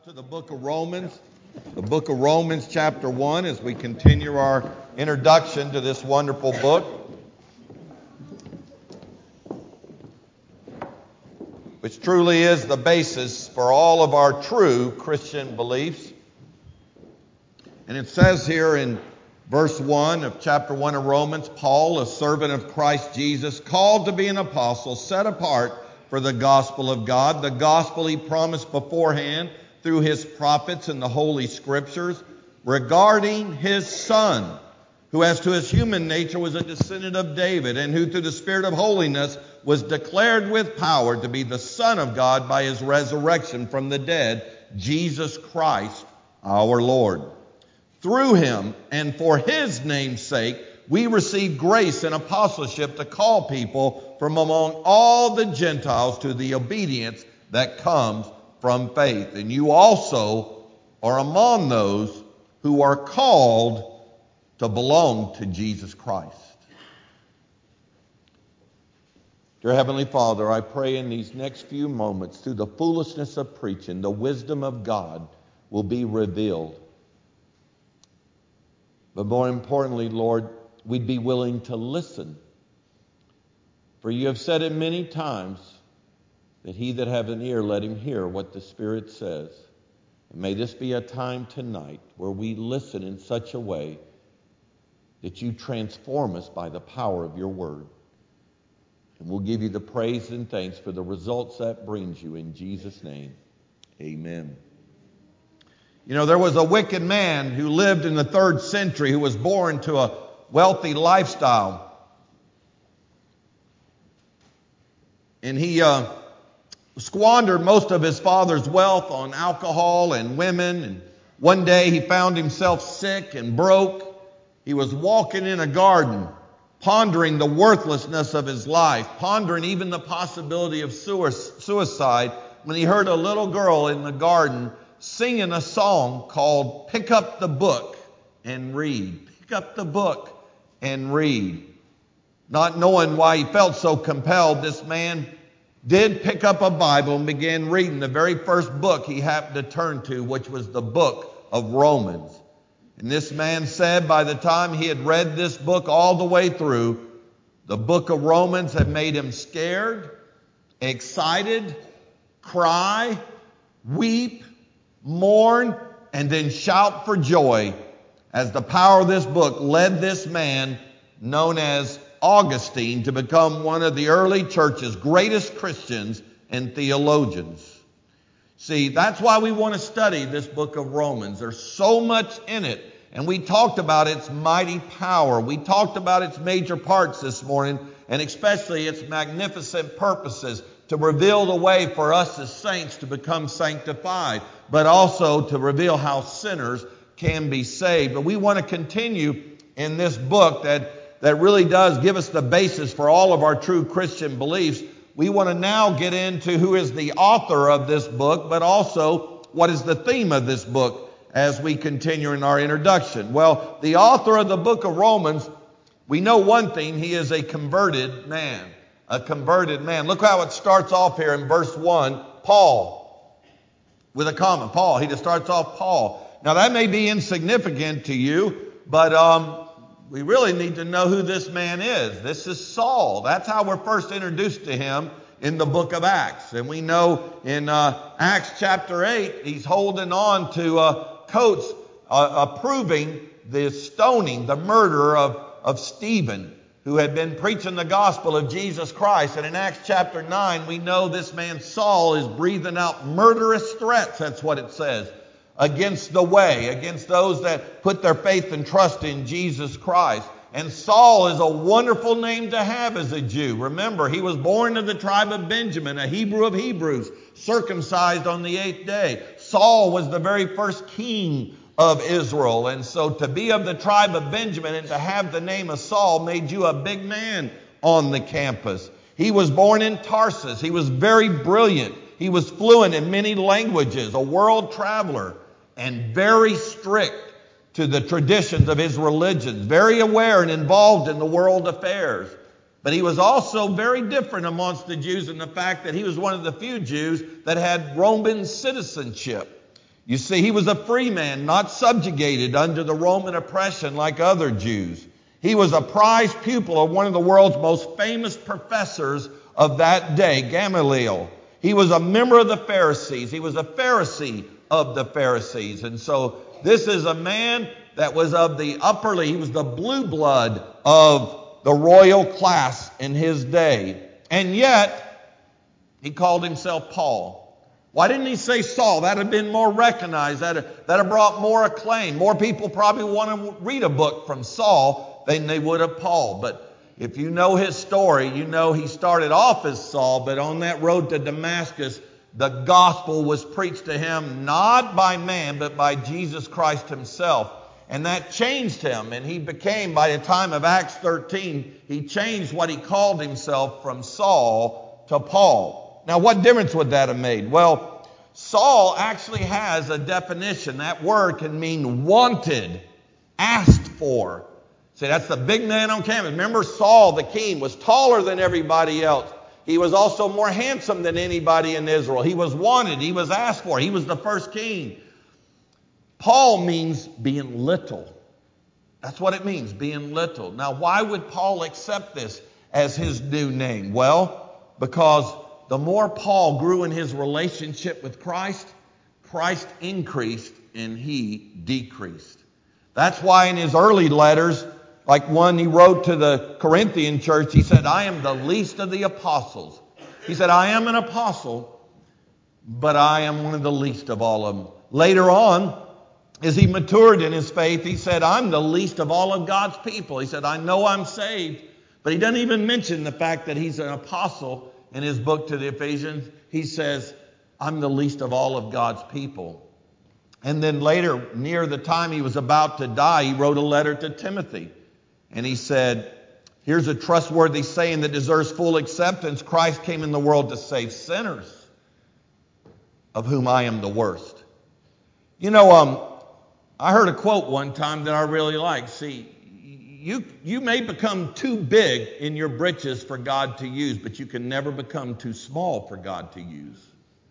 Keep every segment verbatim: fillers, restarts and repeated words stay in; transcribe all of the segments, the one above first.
To the book of Romans, the book of Romans chapter one, as we continue our introduction to this wonderful book, which truly is the basis for all of our true Christian beliefs. And it says here in verse one of chapter one of Romans, Paul, a servant of Christ Jesus, called to be an apostle, set apart for the gospel of God, the gospel he promised beforehand through his prophets in the Holy Scriptures, regarding his Son, who as to his human nature was a descendant of David, and who through the Spirit of holiness was declared with power to be the Son of God by his resurrection from the dead, Jesus Christ our Lord. Through him, and for his name's sake, we receive grace and apostleship to call people from among all the Gentiles to the obedience that comes from faith. And you also are among those who are called to belong to Jesus Christ. Dear Heavenly Father, I pray in these next few moments, through the foolishness of preaching, the wisdom of God will be revealed. But more importantly, Lord, we'd be willing to listen. For you have said it many times, that he that hath an ear, let him hear what the Spirit says. And may this be a time tonight where we listen in such a way that you transform us by the power of your word. And we'll give you the praise and thanks for the results that brings you in Jesus' name. Amen. You know, there was a wicked man who lived in the third century who was born to a wealthy lifestyle. And he uh, squandered most of his father's wealth on alcohol and women. And one day he found himself sick and broke. He was walking in a garden, pondering the worthlessness of his life, pondering even the possibility of suicide, when he heard a little girl in the garden singing a song called "Pick Up the Book and Read." Pick up the book and read. Not knowing why he felt so compelled, this man did pick up a Bible and began reading the very first book he happened to turn to, which was the book of Romans. And this man said by the time he had read this book all the way through, the book of Romans had made him scared, excited, cry, weep, mourn, and then shout for joy as the power of this book led this man, known as Augustine, to become one of the early church's greatest Christians and theologians. See, that's why we want to study this book of Romans. There's so much in it, and we talked about its mighty power. We talked about its major parts this morning, and especially its magnificent purposes to reveal the way for us as saints to become sanctified, but also to reveal how sinners can be saved. But we want to continue in this book that that really does give us the basis for all of our true Christian beliefs. We want to now get into who is the author of this book, but also what is the theme of this book as we continue in our introduction. Well, the author of the book of Romans, we know one thing: he is a converted man. A converted man. Look how it starts off here in verse one. Paul, with a comma. Paul. He just starts off Paul. Now that may be insignificant to you, but um, we really need to know who this man is. This is Saul. That's how we're first introduced to him in the book of Acts. And we know in uh, Acts chapter eight, he's holding on to uh, coats uh, approving the stoning, the murder of, of Stephen, who had been preaching the gospel of Jesus Christ. And in Acts chapter nine, we know this man Saul is breathing out murderous threats, that's what it says, against the way, against those that put their faith and trust in Jesus Christ. And Saul is a wonderful name to have as a Jew. Remember, he was born of the tribe of Benjamin, a Hebrew of Hebrews, circumcised on the eighth day. Saul was the very first king of Israel. And so to be of the tribe of Benjamin and to have the name of Saul made you a big man on the campus. He was born in Tarsus. He was very brilliant. He was fluent in many languages, a world traveler, and very strict to the traditions of his religion, very aware and involved in the world affairs. But he was also very different amongst the Jews in the fact that he was one of the few Jews that had Roman citizenship. You see, he was a free man, not subjugated under the Roman oppression like other Jews. He was a prized pupil of one of the world's most famous professors of that day, Gamaliel. He was a member of the Pharisees. He was a Pharisee of the Pharisees. And so this is a man that was of the upper, he was the blue blood of the royal class in his day. And yet, he called himself Paul. Why didn't he say Saul? That would have been more recognized. That would have brought more acclaim. More people probably want to read a book from Saul than they would of Paul. But if you know his story, you know he started off as Saul, but on that road to Damascus, the gospel was preached to him not by man, but by Jesus Christ himself. And that changed him. And he became, by the time of Acts thirteen, he changed what he called himself from Saul to Paul. Now, what difference would that have made? Well, Saul actually has a definition. That word can mean wanted, asked for. See, that's the big man on campus. Remember, Saul, the king, was taller than everybody else. He was also more handsome than anybody in Israel. He was wanted. He was asked for. He was the first king. Paul means being little. That's what it means, being little. Now, why would Paul accept this as his new name? Well, because the more Paul grew in his relationship with Christ, Christ increased and he decreased. That's why in his early letters, like one he wrote to the Corinthian church, he said, I am the least of the apostles. He said, I am an apostle, but I am one of the least of all of them. Later on, as he matured in his faith, he said, I'm the least of all of God's people. He said, I know I'm saved, but he doesn't even mention the fact that he's an apostle in his book to the Ephesians. He says, I'm the least of all of God's people. And then later, near the time he was about to die, he wrote a letter to Timothy. And he said, here's a trustworthy saying that deserves full acceptance. Christ came in the world to save sinners, of whom I am the worst. You know, um, I heard a quote one time that I really like. See, you, you may become too big in your britches for God to use, but you can never become too small for God to use.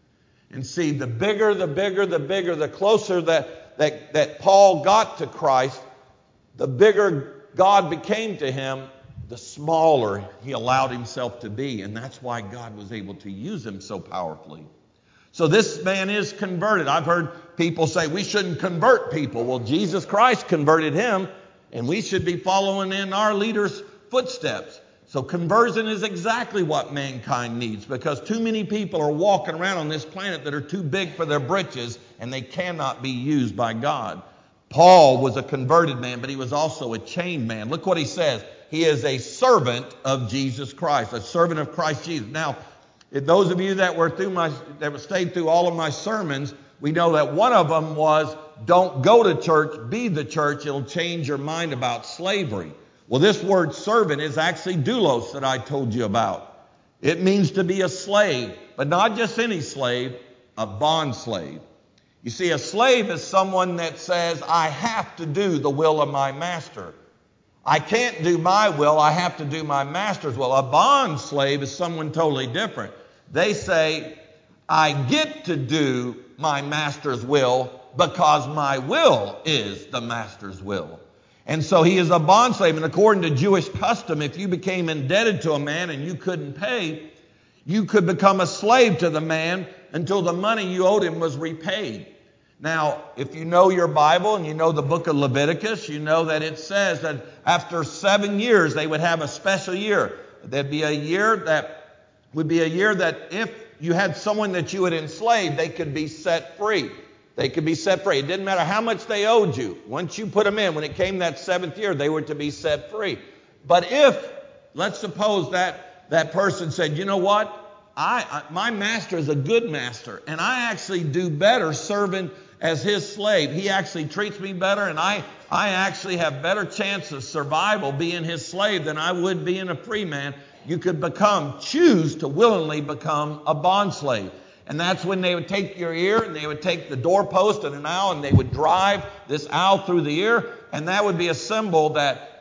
And see, the bigger, the bigger, the bigger, the closer that, that, that Paul got to Christ, the bigger God became to him, the smaller he allowed himself to be. And that's why God was able to use him so powerfully. So this man is converted. I've heard people say we shouldn't convert people. Well, Jesus Christ converted him, and we should be following in our leader's footsteps. So conversion is exactly what mankind needs, because too many people are walking around on this planet that are too big for their britches, and they cannot be used by God. Paul was a converted man, but he was also a chained man. Look what he says. He is a servant of Jesus Christ, a servant of Christ Jesus. Now, if those of you that were through my, that stayed through all of my sermons, we know that one of them was, don't go to church, be the church. It'll change your mind about slavery. Well, this word servant is actually doulos that I told you about. It means to be a slave, but not just any slave, a bond slave. You see, a slave is someone that says, I have to do the will of my master. I can't do my will, I have to do my master's will. A bond slave is someone totally different. They say, I get to do my master's will because my will is the master's will. And so he is a bond slave. And according to Jewish custom, if you became indebted to a man and you couldn't pay, you could become a slave to the man until the money you owed him was repaid. Now, if you know your Bible and you know the book of Leviticus, you know that it says that after seven years, they would have a special year. There'd be a year that would be a year that if you had someone that you had enslaved, they could be set free. They could be set free. It didn't matter how much they owed you. Once you put them in, when it came that seventh year, they were to be set free. But if, let's suppose that that person said, you know what? I, I my master is a good master, and I actually do better serving as his slave. He actually treats me better, and I, I actually have better chance of survival being his slave than I would being a free man. You could become, choose to willingly become a bond slave. And that's when they would take your ear and they would take the doorpost and an awl and they would drive this awl through the ear. And that would be a symbol that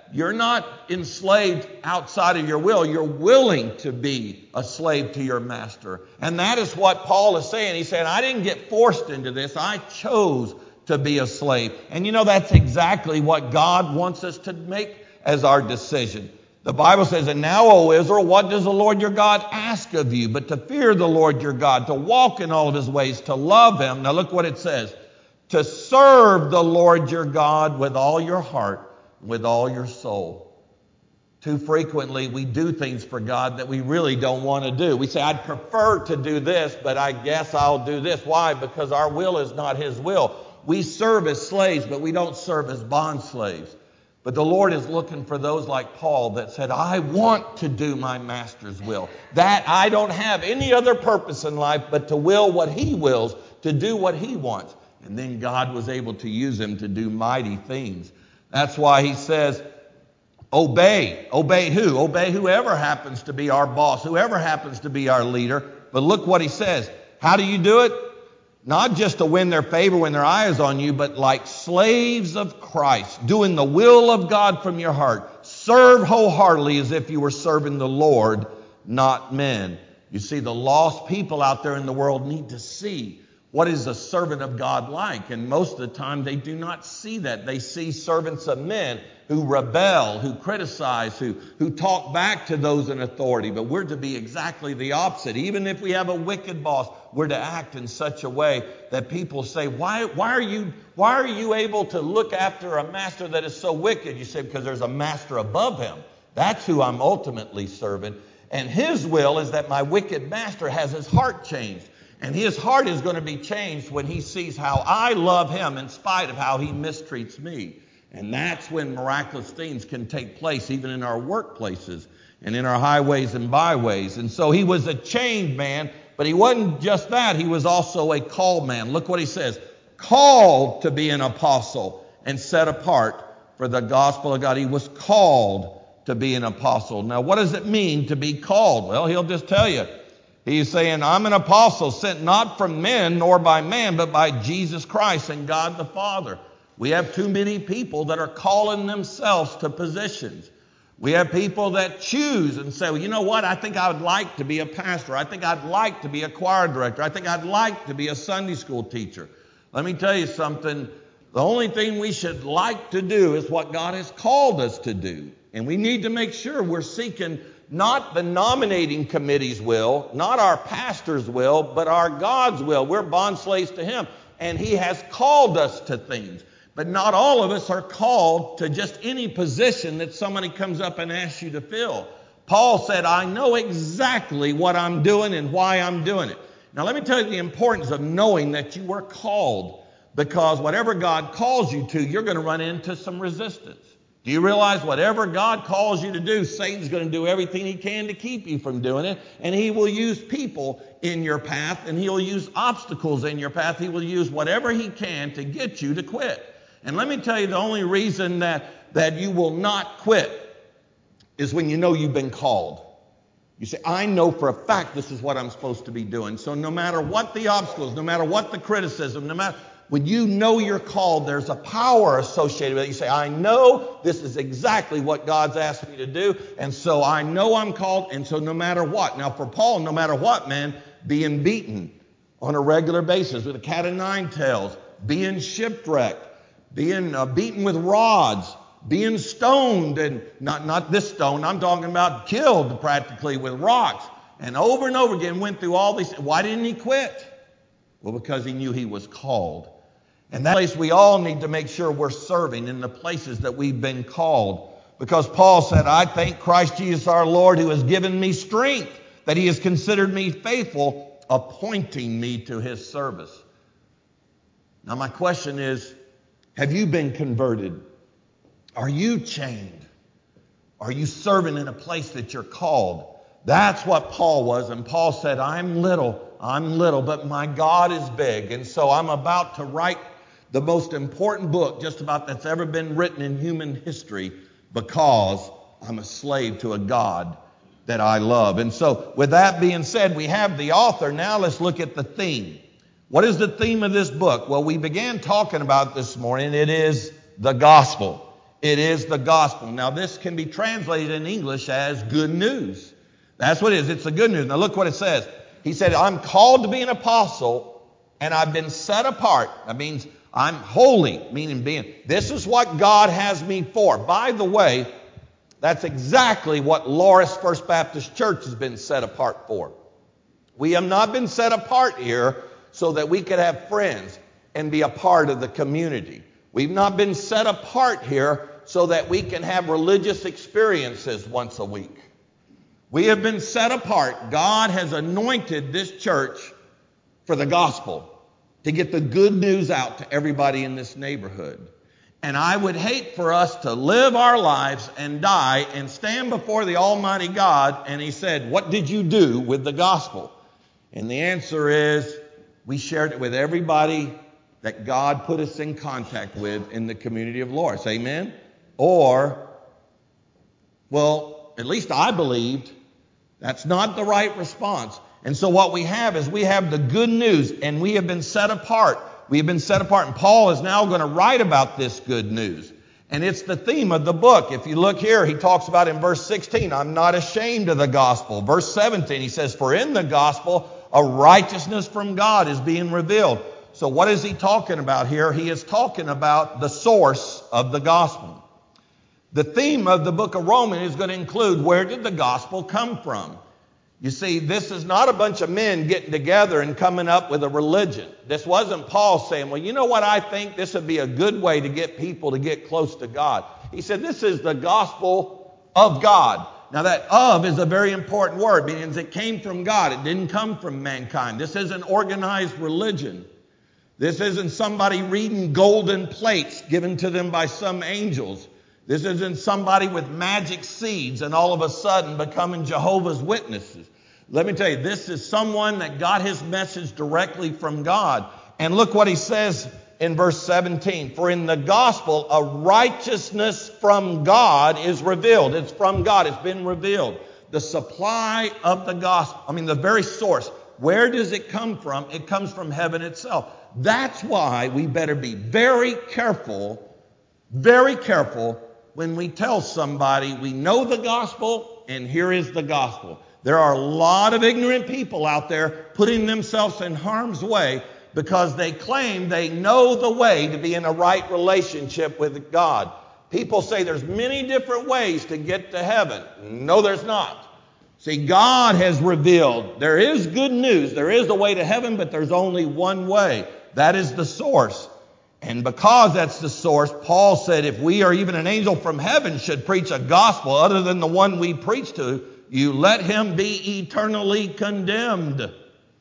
you're not enslaved outside of your will. You're willing to be a slave to your master. And that is what Paul is saying. He's saying, I didn't get forced into this. I chose to be a slave. And you know, that's exactly what God wants us to make as our decision. The Bible says, and now, O Israel, what does the Lord your God ask of you? But to fear the Lord your God, to walk in all of his ways, to love him. Now look what it says. To serve the Lord your God with all your heart, with all your soul. Too frequently we do things for God that we really don't want to do. We say, I'd prefer to do this, but I guess I'll do this. Why? Because our will is not his will. We serve as slaves, but we don't serve as bond slaves. But the Lord is looking for those like Paul that said, I want to do my master's will. That I don't have any other purpose in life but to will what he wills, to do what he wants. And then God was able to use him to do mighty things. That's why he says, obey. Obey who? Obey whoever happens to be our boss, whoever happens to be our leader. But look what he says. How do you do it? Not just to win their favor when their eye is on you, but like slaves of Christ, doing the will of God from your heart. Serve wholeheartedly as if you were serving the Lord, not men. You see, the lost people out there in the world need to see what is a servant of God like? And most of the time they do not see that. They see servants of men who rebel, who criticize, who, who talk back to those in authority. But we're to be exactly the opposite. Even if we have a wicked boss, we're to act in such a way that people say, why, why are you, why are you able to look after a master that is so wicked? You say, because there's a master above him. That's who I'm ultimately serving. And his will is that my wicked master has his heart changed. And his heart is going to be changed when he sees how I love him in spite of how he mistreats me. And that's when miraculous things can take place, even in our workplaces and in our highways and byways. And so he was a chained man, but he wasn't just that. He was also a called man. Look what he says. Called to be an apostle and set apart for the gospel of God. He was called to be an apostle. Now, what does it mean to be called? Well, he'll just tell you. He's saying, I'm an apostle sent not from men nor by man, but by Jesus Christ and God the Father. We have too many people that are calling themselves to positions. We have people that choose and say, well, you know what? I think I would like to be a pastor. I think I'd like to be a choir director. I think I'd like to be a Sunday school teacher. Let me tell you something. The only thing we should like to do is what God has called us to do. And we need to make sure we're seeking not the nominating committee's will, not our pastor's will, but our God's will. We're bond slaves to him, and he has called us to things. But not all of us are called to just any position that somebody comes up and asks you to fill. Paul said, I know exactly what I'm doing and why I'm doing it. Now let me tell you the importance of knowing that you were called, because whatever God calls you to, you're going to run into some resistance. Do you realize whatever God calls you to do, Satan's going to do everything he can to keep you from doing it. And he will use people in your path, and he'll use obstacles in your path. He will use whatever he can to get you to quit. And let me tell you, the only reason that, that you will not quit is when you know you've been called. You say, I know for a fact this is what I'm supposed to be doing. So no matter what the obstacles, no matter what the criticism, no matter... When you know you're called, there's a power associated with it. You say, I know this is exactly what God's asked me to do, and so I know I'm called, and so no matter what. Now, for Paul, no matter what, man, being beaten on a regular basis with a cat of nine tails, being shipwrecked, being uh, beaten with rods, being stoned, and not, not this stone, I'm talking about killed practically with rocks, and over and over again went through all these. Why didn't he quit? Well, because he knew he was called. And that place we all need to make sure we're serving in the places that we've been called. Because Paul said, I thank Christ Jesus our Lord who has given me strength, that he has considered me faithful, appointing me to his service. Now my question is, have you been converted? Are you chained? Are you serving in a place that you're called? That's what Paul was. And Paul said, I'm little, I'm little, but my God is big. And so I'm about to write the most important book just about that's ever been written in human history, because I'm a slave to a God that I love. And so with that being said, we have the author. Now let's look at the theme. What is the theme of this book? Well, we began talking about this morning. It is the gospel. It is the gospel. Now, this can be translated in English as good news. That's what it is. It's the good news. Now, look what it says. He said, I'm called to be an apostle, and I've been set apart. That means I'm holy, meaning being. This is what God has me for. By the way, that's exactly what Loris First Baptist Church has been set apart for. We have not been set apart here so that we could have friends and be a part of the community. We've not been set apart here so that we can have religious experiences once a week. We have been set apart. God has anointed this church for the gospel, to get the good news out to everybody in this neighborhood. And I would hate for us to live our lives and die and stand before the Almighty God and He said, what did you do with the gospel? And the answer is, we shared it with everybody that God put us in contact with in the community of Loris. Amen? Or, well, at least I believed that's not the right response. And so what we have is we have the good news, and we have been set apart. We have been set apart, and Paul is now going to write about this good news. And it's the theme of the book. If you look here, he talks about in verse sixteen, I'm not ashamed of the gospel. Verse seventeen, he says, for in the gospel, a righteousness from God is being revealed. So what is he talking about here? He is talking about the source of the gospel. The theme of the book of Romans is going to include, where did the gospel come from? You see, this is not a bunch of men getting together and coming up with a religion. This wasn't Paul saying, well, you know what, I think this would be a good way to get people to get close to God. He said, this is the gospel of God. Now that of is a very important word, meaning it came from God. It didn't come from mankind. This isn't organized religion. This isn't somebody reading golden plates given to them by some angels. This isn't somebody with magic seeds and all of a sudden becoming Jehovah's Witnesses. Let me tell you, this is someone that got his message directly from God. And look what he says in verse seventeen. For in the gospel, a righteousness from God is revealed. It's from God. It's been revealed. The supply of the gospel, I mean the very source. Where does it come from? It comes from heaven itself. That's why we better be very careful, very careful when we tell somebody we know the gospel and here is the gospel. There are a lot of ignorant people out there putting themselves in harm's way because they claim they know the way to be in a right relationship with God. People say there's many different ways to get to heaven. No, there's not. See, God has revealed there is good news. There is a way to heaven, but there's only one way. That is the source. And because that's the source, Paul said if we or even an angel from heaven should preach a gospel other than the one we preach to you, let him be eternally condemned.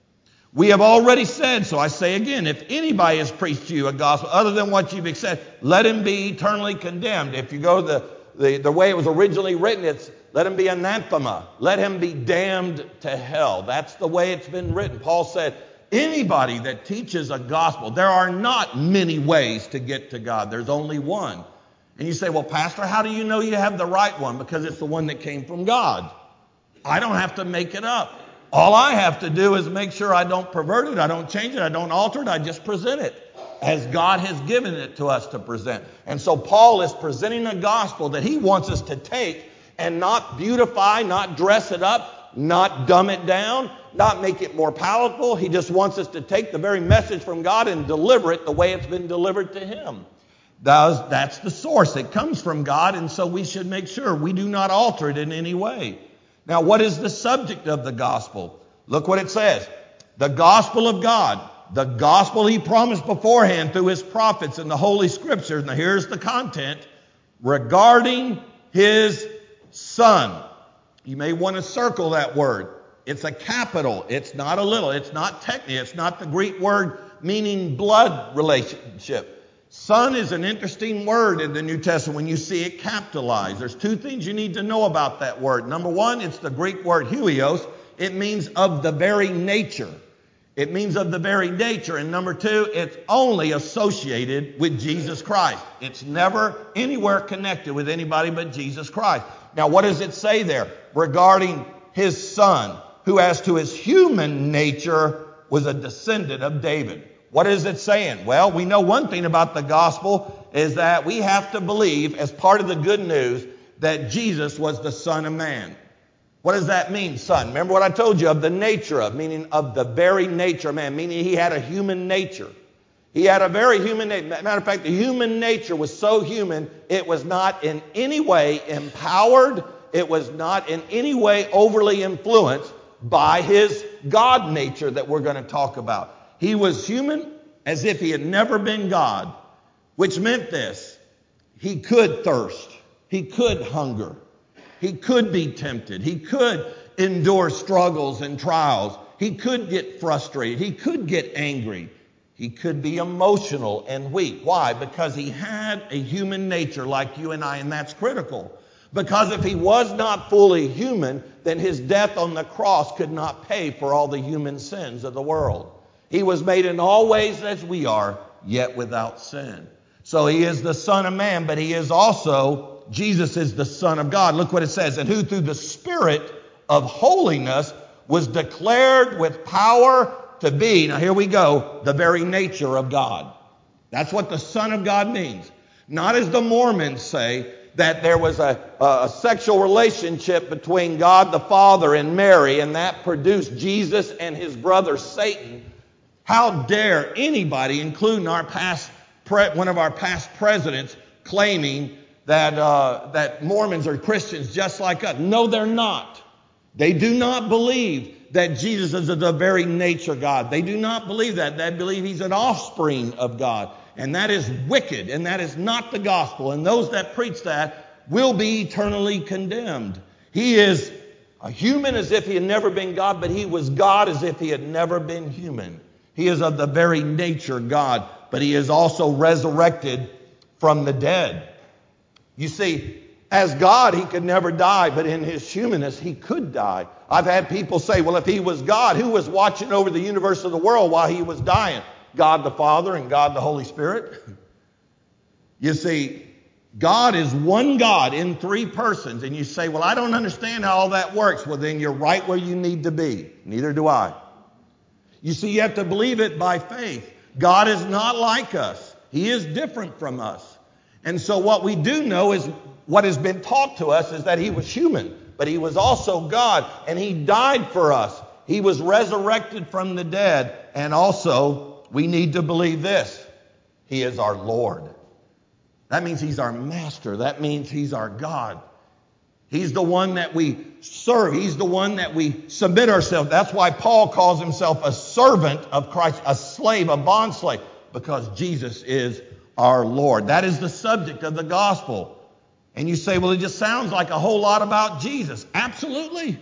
We have already said, so I say again, if anybody has preached to you a gospel other than what you've accepted, let him be eternally condemned. If you go the, the, the way it was originally written, it's let him be anathema. Let him be damned to hell. That's the way it's been written. Paul said, anybody that teaches a gospel, there are not many ways to get to God. There's only one. And you say, well, Pastor, how do you know you have the right one? Because it's the one that came from God. I don't have to make it up. All I have to do is make sure I don't pervert it, I don't change it, I don't alter it, I just present it as God has given it to us to present. And so Paul is presenting a gospel that he wants us to take and not beautify, not dress it up, not dumb it down, not make it more palatable. He just wants us to take the very message from God and deliver it the way it's been delivered to him. That's the source. It comes from God, and so we should make sure we do not alter it in any way. Now, what is the subject of the gospel? Look what it says. The gospel of God. The gospel he promised beforehand through his prophets in the Holy Scriptures. Now, here's the content. Regarding his Son. You may want to circle that word. It's a capital. It's not a little. It's not technical. It's not the Greek word meaning blood relationship. Son is an interesting word in the New Testament when you see it capitalized. There's two things you need to know about that word. Number one, it's the Greek word huios. It means of the very nature. It means of the very nature. And number two, it's only associated with Jesus Christ. It's never anywhere connected with anybody but Jesus Christ. Now, what does it say there? Regarding his Son, who as to his human nature was a descendant of David. What is it saying? Well, we know one thing about the gospel is that we have to believe, as part of the good news, that Jesus was the Son of Man. What does that mean, son? Remember what I told you of the nature of, meaning of the very nature of man, meaning he had a human nature. He had a very human nature. Matter of fact, the human nature was so human, it was not in any way empowered. It was not in any way overly influenced by his God nature that we're going to talk about. He was human as if he had never been God, which meant this: he could thirst, he could hunger, he could be tempted, he could endure struggles and trials, he could get frustrated, he could get angry, he could be emotional and weak. Why? Because he had a human nature like you and I, and that's critical. Because if he was not fully human, then his death on the cross could not pay for all the human sins of the world. He was made in all ways as we are, yet without sin. So he is the Son of Man, but he is also, Jesus is the Son of God. Look what it says, and who through the Spirit of holiness was declared with power to be, now here we go, the very nature of God. That's what the Son of God means. Not as the Mormons say, that there was a, a sexual relationship between God the Father and Mary, and that produced Jesus and his brother Satan. How dare anybody, including our past, pre- one of our past presidents, claiming that uh, that Mormons are Christians just like us? No, they're not. They do not believe that Jesus is of the very nature of God. They do not believe that. They believe he's an offspring of God. And that is wicked, and that is not the gospel. And those that preach that will be eternally condemned. He is a human as if he had never been God, but he was God as if he had never been human. He is of the very nature God, but he is also resurrected from the dead. You see, as God, he could never die, but in his humanness, he could die. I've had people say, well, if he was God, who was watching over the universe of the world while he was dying? God the Father and God the Holy Spirit. You see, God is one God in three persons. And you say, well, I don't understand how all that works. Well, then you're right where you need to be. Neither do I. You see, you have to believe it by faith. God is not like us. He is different from us. And so what we do know is what has been taught to us is that he was human, but he was also God, and he died for us. He was resurrected from the dead, and also we need to believe this: he is our Lord. That means he's our master. That means he's our God. He's the one that we serve. He's the one that we submit ourselves. That's why Paul calls himself a servant of Christ, a slave, a bondslave, because Jesus is our Lord. That is the subject of the gospel. And you say, well, it just sounds like a whole lot about Jesus. Absolutely.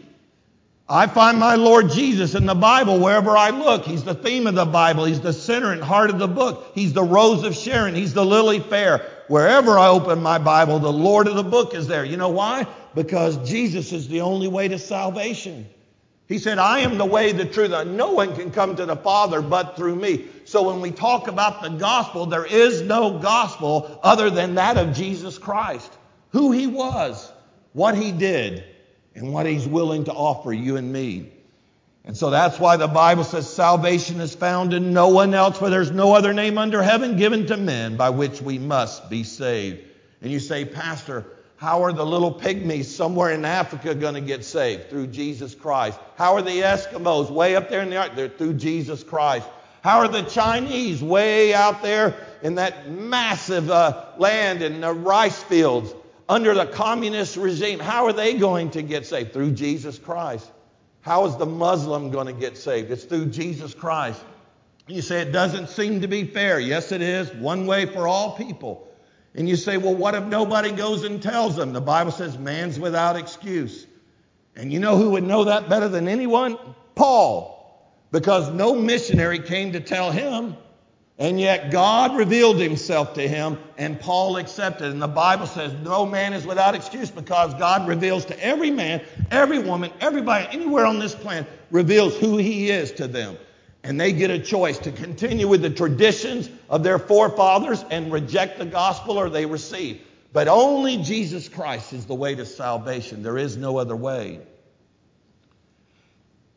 I find my Lord Jesus in the Bible wherever I look. He's the theme of the Bible. He's the center and heart of the book. He's the rose of Sharon. He's the lily fair. Wherever I open my Bible, the Lord of the book is there. You know why? Because Jesus is the only way to salvation. He said, I am the way, the truth, and no one can come to the Father but through me. So when we talk about the gospel, there is no gospel other than that of Jesus Christ. Who he was, what he did, and what he's willing to offer you and me. And so that's why the Bible says salvation is found in no one else, for there's no other name under heaven given to men by which we must be saved. And you say, Pastor, how are the little pygmies somewhere in Africa going to get saved? Through Jesus Christ. How are the Eskimos way up there in the Arctic? They're through Jesus Christ. How are the Chinese way out there in that massive uh, land in the rice fields under the communist regime? How are they going to get saved? Through Jesus Christ. How is the Muslim going to get saved? It's through Jesus Christ. You say it doesn't seem to be fair. Yes, it is. One way for all people. And you say, well, what if nobody goes and tells them? The Bible says man's without excuse. And you know who would know that better than anyone? Paul. Because no missionary came to tell him. And yet God revealed himself to him, and Paul accepted. And the Bible says no man is without excuse, because God reveals to every man, every woman, everybody, anywhere on this planet, reveals who he is to them. And they get a choice to continue with the traditions of their forefathers and reject the gospel, or they receive. But only Jesus Christ is the way to salvation. There is no other way.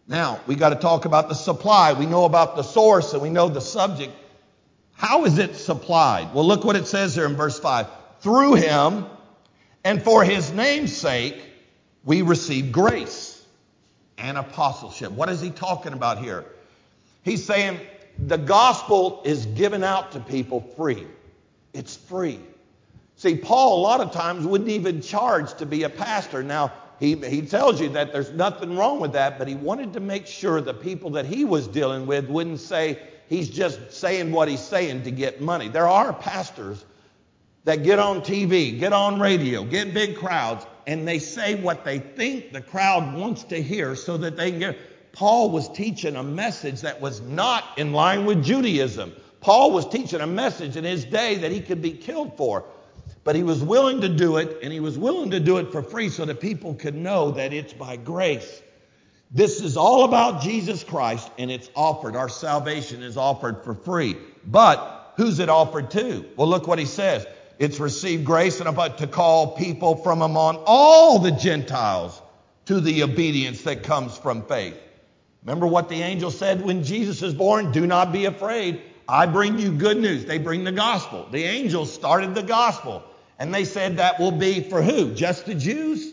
Now, we got to talk about the supply. We know about the source and we know the subject. How is it supplied? Well, look what it says here in verse five. Through him and for his name's sake, we receive grace and apostleship. What is he talking about here? He's saying the gospel is given out to people free. It's free. See, Paul a lot of times wouldn't even charge to be a pastor. Now, he, he tells you that there's nothing wrong with that, but he wanted to make sure the people that he was dealing with wouldn't say he's just saying what he's saying to get money. There are pastors that get on T V, get on radio, get big crowds, and they say what they think the crowd wants to hear so that they can get. Paul was teaching a message that was not in line with Judaism. Paul was teaching a message in his day that he could be killed for. But he was willing to do it, and he was willing to do it for free so that people could know that it's by grace. This is all about Jesus Christ, and it's offered. Our salvation is offered for free. But who's it offered to? Well, look what he says. It's received grace and about to call people from among all the Gentiles to the obedience that comes from faith. Remember what the angel said when Jesus is born? Do not be afraid. I bring you good news. They bring the gospel. The angels started the gospel. And they said that will be for who? Just the Jews?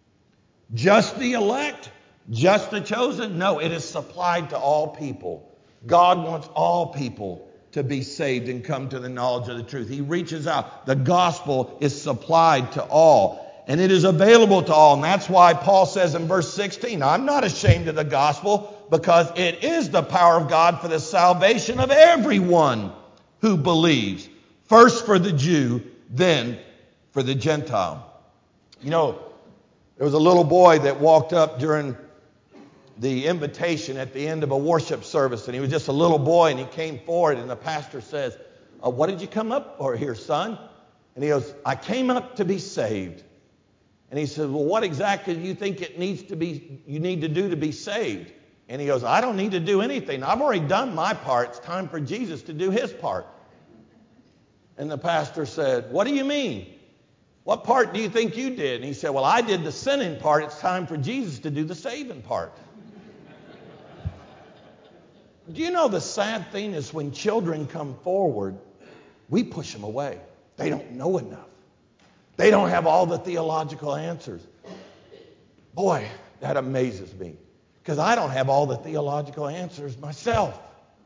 Just the elect? Just the chosen? No, it is supplied to all people. God wants all people to be saved and come to the knowledge of the truth. He reaches out. The gospel is supplied to all. And it is available to all. And that's why Paul says in verse sixteen, I'm not ashamed of the gospel because it is the power of God for the salvation of everyone who believes. First for the Jew, then for the Gentile. You know, there was a little boy that walked up during the invitation at the end of a worship service, and he was just a little boy, and he came forward, and the pastor says, uh, what did you come up for here, son? And he goes, I came up to be saved. And he said, well, what exactly do you think it needs to be, you need to do to be saved? And he goes, I don't need to do anything. I've already done my part. It's time for Jesus to do his part. And the pastor said, what do you mean? What part do you think you did? And he said, well, I did the sinning part. It's time for Jesus to do the saving part. Do you know the sad thing is when children come forward, we push them away. They don't know enough. They don't have all the theological answers. Boy, that amazes me because I don't have all the theological answers myself.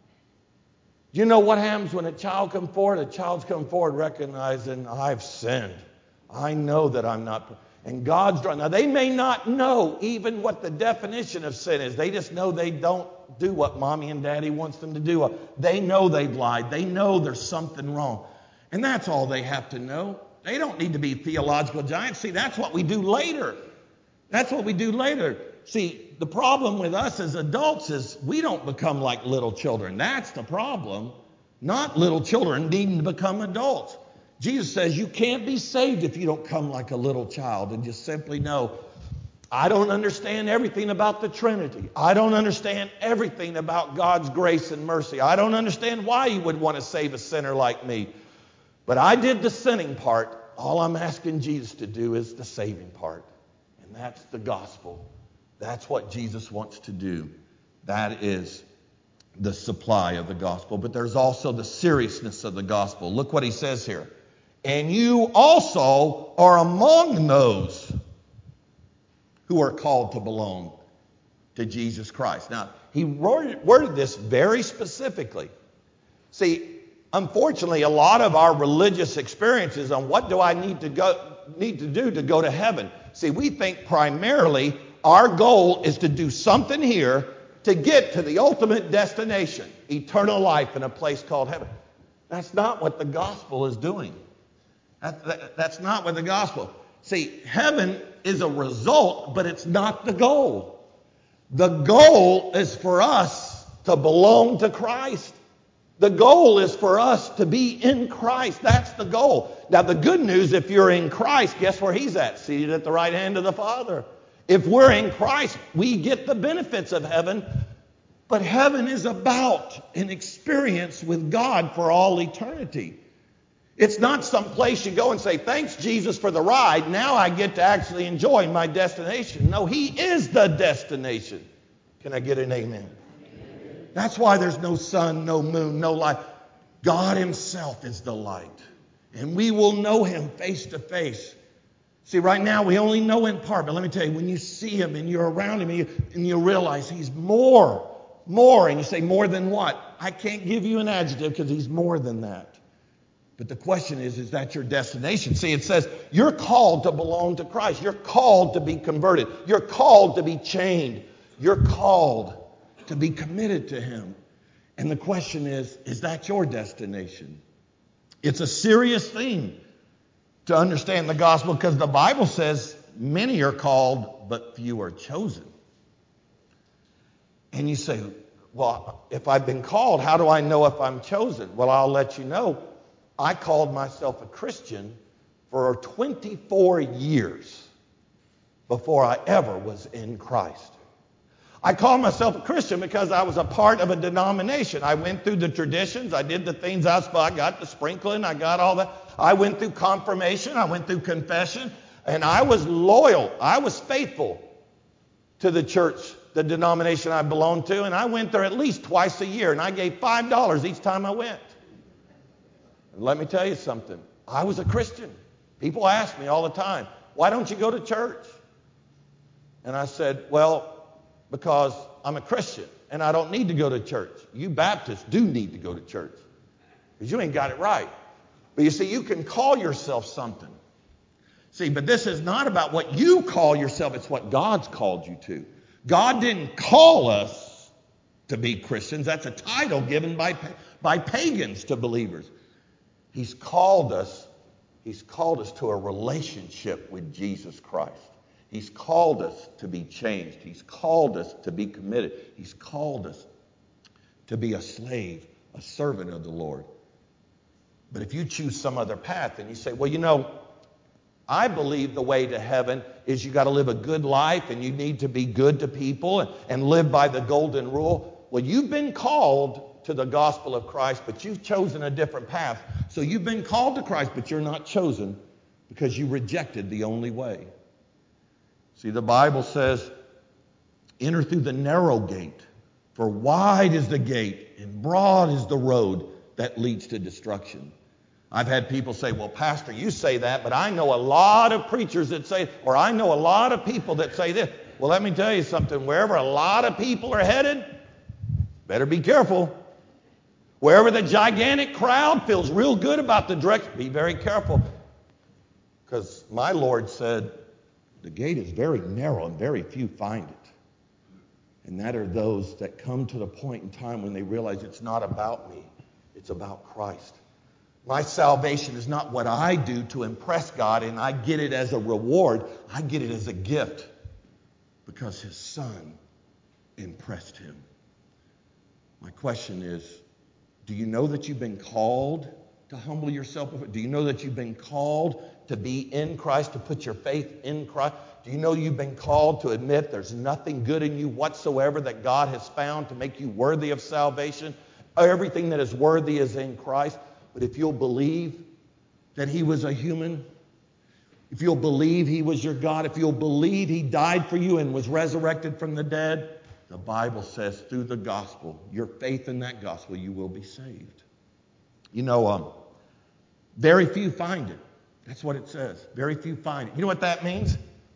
Do you know what happens when a child comes forward? A child's come forward recognizing I've sinned. I know that I'm not. And God's drawing. Now, they may not know even what the definition of sin is. They just know they don't do what mommy and daddy wants them to do. They know they've lied. They know there's something wrong. And that's all they have to know. They don't need to be theological giants. See, that's what we do later. That's what we do later. See, the problem with us as adults is we don't become like little children. That's the problem. Not little children needing to become adults. Jesus says you can't be saved if you don't come like a little child and just simply know, I don't understand everything about the Trinity. I don't understand everything about God's grace and mercy. I don't understand why you would want to save a sinner like me. But I did the sinning part. All I'm asking Jesus to do is the saving part. And that's the gospel. That's what Jesus wants to do. That is the supply of the gospel. But there's also the seriousness of the gospel. Look what he says here. And you also are among those who are called to belong to Jesus Christ. Now, he worded this very specifically. See, unfortunately, a lot of our religious experiences on what do I need to go need to do to go to heaven. See, we think primarily our goal is to do something here to get to the ultimate destination, eternal life in a place called heaven. That's not what the gospel is doing. That, that, that's not what the gospel. See, heaven is a result, but it's not the goal. The goal is for us to belong to Christ. The goal is for us to be in Christ. That's the goal. Now, the good news, if you're in Christ, guess where he's at? Seated at the right hand of the Father. If we're in Christ, we get the benefits of heaven. But heaven is about an experience with God for all eternity. It's not some place you go and say, thanks, Jesus, for the ride. Now I get to actually enjoy my destination. No, he is the destination. Can I get an amen? That's why there's no sun, no moon, no light. God himself is the light. And we will know him face to face. See, right now we only know in part. But let me tell you, when you see him and you're around him and you, and you realize he's more, more. And you say, more than what? I can't give you an adjective because he's more than that. But the question is, is that your destination? See, it says you're called to belong to Christ. You're called to be converted. You're called to be chained. You're called to be committed to him. And the question is, is that your destination? It's a serious thing to understand the gospel because the Bible says many are called, but few are chosen. And you say, well, if I've been called, how do I know if I'm chosen? Well, I'll let you know. I called myself a Christian for twenty-four years before I ever was in Christ. I called myself a Christian because I was a part of a denomination. I went through the traditions. I did the things I was supposed. I got the sprinkling. I got all that. I went through confirmation. I went through confession. And I was loyal. I was faithful to the church, the denomination I belonged to. And I went there at least twice a year. And I gave five dollars each time I went. And let me tell you something. I was a Christian. People ask me all the time, why don't you go to church? And I said, well, because I'm a Christian and I don't need to go to church. You Baptists do need to go to church because you ain't got it right. But you see, you can call yourself something. See, but this is not about what you call yourself. It's what God's called you to. God didn't call us to be Christians. That's a title given by, by pagans to believers. He's called us, he's called us to a relationship with Jesus Christ. He's called us to be changed. He's called us to be committed. He's called us to be a slave, a servant of the Lord. But if you choose some other path and you say, well, you know, I believe the way to heaven is you got to live a good life and you need to be good to people and, and live by the golden rule. Well, you've been called to the gospel of Christ, but you've chosen a different path. So you've been called to Christ, but you're not chosen because you rejected the only way. See, the Bible says, enter through the narrow gate, for wide is the gate and broad is the road that leads to destruction. I've had people say, well, Pastor, you say that, but I know a lot of preachers that say, or I know a lot of people that say this. Well, let me tell you something. Wherever a lot of people are headed, better be careful. Wherever the gigantic crowd feels real good about the direction, be very careful. Because my Lord said, the gate is very narrow and very few find it. And that are those that come to the point in time when they realize it's not about me. It's about Christ. My salvation is not what I do to impress God and I get it as a reward. I get it as a gift because his son impressed him. My question is, do you know that you've been called to humble yourself? Do you know that you've been called to be in Christ, to put your faith in Christ? Do you know you've been called to admit there's nothing good in you whatsoever that God has found to make you worthy of salvation? Everything that is worthy is in Christ. But if you'll believe that he was a human, if you'll believe he was your God, if you'll believe he died for you and was resurrected from the dead, the Bible says through the gospel, your faith in that gospel, you will be saved. You know, um, very few find it. That's what it says. Very few find it. You know what that means?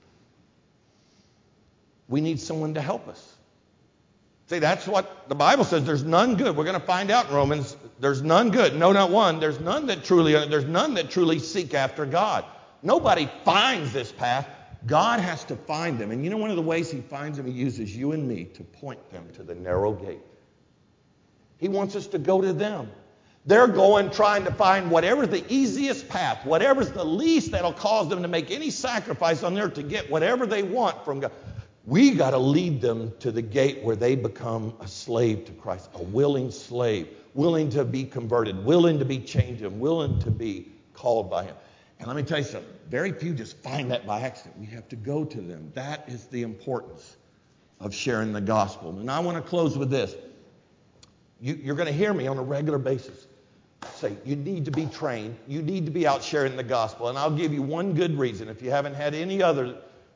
We need someone to help us. See, that's what the Bible says. There's none good. We're going to find out in Romans. There's none good. No, not one. There's none that truly, there's none that truly seek after God. Nobody finds this path. God has to find them. And you know one of the ways he finds them? He uses you and me to point them to the narrow gate. He wants us to go to them. They're going trying to find whatever's the easiest path, whatever's the least that'll cause them to make any sacrifice on earth to get whatever they want from God. We got to lead them to the gate where they become a slave to Christ, a willing slave, willing to be converted, willing to be changed, and willing to be called by him. And let me tell you something. Very few just find that by accident. We have to go to them. That is the importance of sharing the gospel. And I want to close with this. You, you're going to hear me on a regular basis say, you need to be trained. You need to be out sharing the gospel. And I'll give you one good reason. If you haven't had any other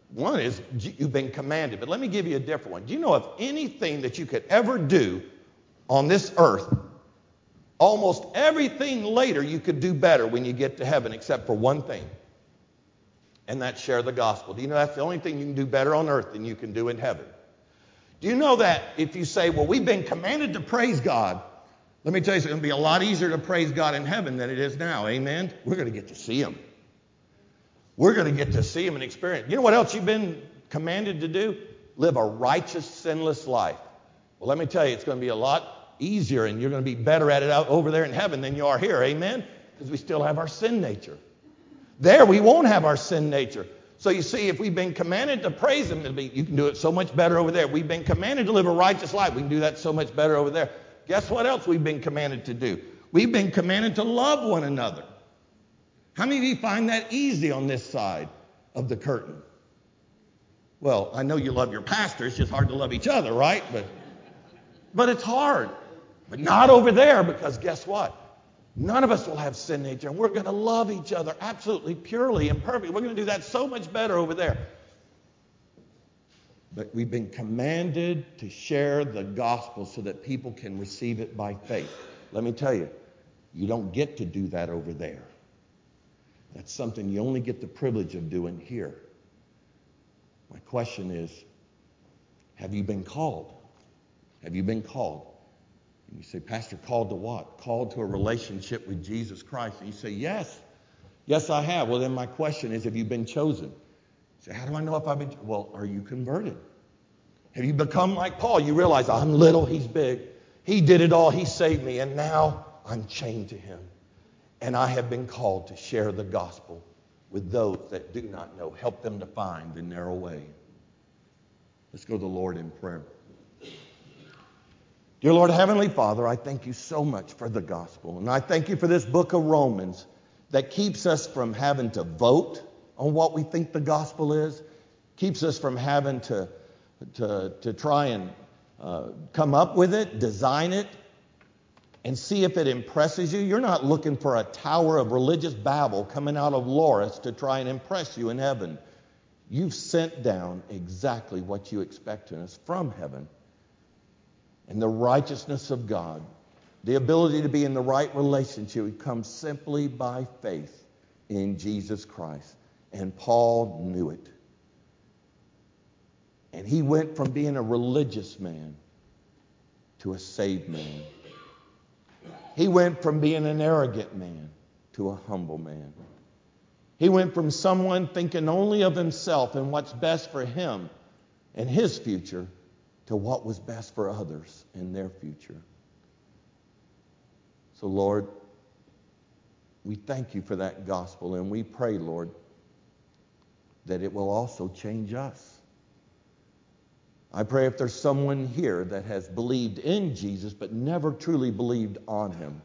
One is you've been commanded. But let me give you a different one. Do you know of anything that you could ever do on this earth, almost everything later you could do better when you get to heaven except for one thing? And that's share the gospel. Do you know that's the only thing you can do better on earth than you can do in heaven? Do you know that if you say, well, we've been commanded to praise God, let me tell you, it's going to be a lot easier to praise God in heaven than it is now. Amen? We're going to get to see Him. We're going to get to see Him and experience. You know what else you've been commanded to do? Live a righteous, sinless life. Well, let me tell you, it's going to be a lot easier and you're going to be better at it out over there in heaven than you are here. Amen? Because we still have our sin nature. There, we won't have our sin nature. So you see, if we've been commanded to praise Him, it'll be, you can do it so much better over there. We've been commanded to live a righteous life. We can do that so much better over there. Guess what else we've been commanded to do? We've been commanded to love one another. How many of you find that easy on this side of the curtain? Well, I know you love your pastor. It's just hard to love each other, right? But, but it's hard. But not over there, because guess what? None of us will have sin nature. And we're going to love each other absolutely purely and perfectly. We're going to do that so much better over there. But we've been commanded to share the gospel so that people can receive it by faith. Let me tell you, you don't get to do that over there. That's something you only get the privilege of doing here. My question is, have you been called? Have you been called? And you say, Pastor, called to what? Called to a relationship with Jesus Christ. And you say, yes. Yes, I have. Well, then my question is, have you been chosen? You say, how do I know if I've been chosen? Well, are you converted? Have you become like Paul? You realize, I'm little, he's big. He did it all, he saved me, and now I'm chained to him. And I have been called to share the gospel with those that do not know. Help them to find the narrow way. Let's go to the Lord in prayer. Dear Lord, Heavenly Father, I thank you so much for the gospel. And I thank you for this book of Romans that keeps us from having to vote on what we think the gospel is. Keeps us from having to, to, to try and uh, come up with it, design it, and see if it impresses you. You're not looking for a tower of religious babble coming out of Loris to try and impress you in heaven. You've sent down exactly what you expect in us from heaven. And the righteousness of God, the ability to be in the right relationship, comes simply by faith in Jesus Christ. And Paul knew it. And he went from being a religious man to a saved man. He went from being an arrogant man to a humble man. He went from someone thinking only of himself and what's best for him and his future to what was best for others in their future. So, Lord, we thank you for that gospel, and we pray, Lord, that it will also change us. I pray if there's someone here that has believed in Jesus but never truly believed on him,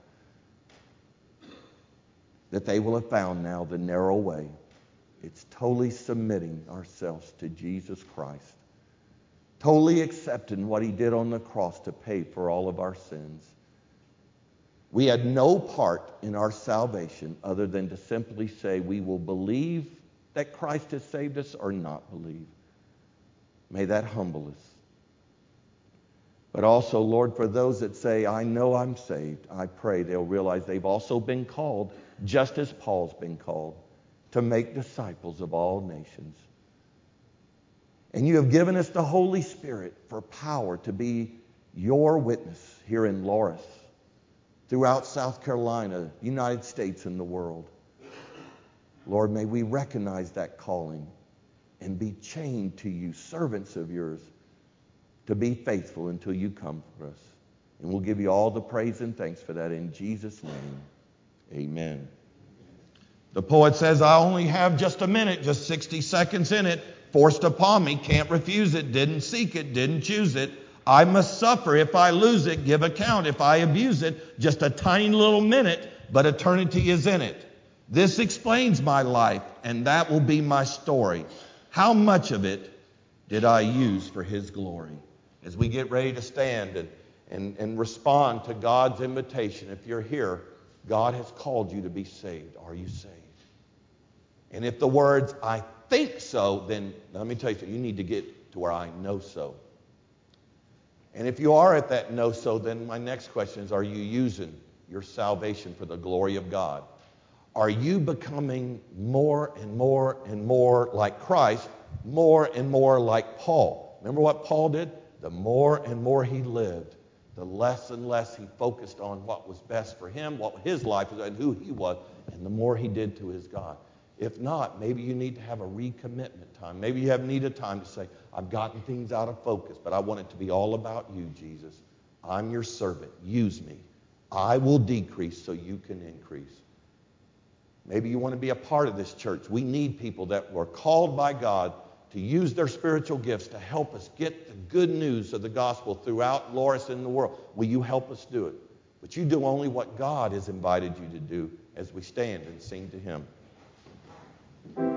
that they will have found now the narrow way. It's totally submitting ourselves to Jesus Christ, totally accepting what he did on the cross to pay for all of our sins. We had no part in our salvation other than to simply say we will believe that Christ has saved us or not believe. May that humble us. But also, Lord, for those that say, I know I'm saved, I pray they'll realize they've also been called, just as Paul's been called, to make disciples of all nations. And you have given us the Holy Spirit for power to be your witness here in Loris, throughout South Carolina, United States, and the world. Lord, may we recognize that calling and be chained to you, servants of yours, to be faithful until you come for us. And we'll give you all the praise and thanks for that in Jesus' name. Amen. The poet says, I only have just a minute, just sixty seconds in it, forced upon me, can't refuse it, didn't seek it, didn't choose it. I must suffer if I lose it, give account if I abuse it. Just a tiny little minute, but eternity is in it. This explains my life, and that will be my story. How much of it did I use for his glory? As we get ready to stand and, and, and respond to God's invitation, if you're here, God has called you to be saved. Are you saved? And if the words, I think so, then let me tell you something, you need to get to where I know so. And if you are at that know so, then my next question is, are you using your salvation for the glory of God? Are you becoming more and more and more like Christ, more and more like Paul? Remember what Paul did? The more and more he lived, the less and less he focused on what was best for him, what his life was, and who he was, and the more he did to his God. If not, maybe you need to have a recommitment time. Maybe you have need a time to say, I've gotten things out of focus, but I want it to be all about you, Jesus. I'm your servant. Use me. I will decrease so you can increase. Maybe you want to be a part of this church. We need people that were called by God to use their spiritual gifts to help us get the good news of the gospel throughout Loris and the world. Will you help us do it? But you do only what God has invited you to do as we stand and sing to Him.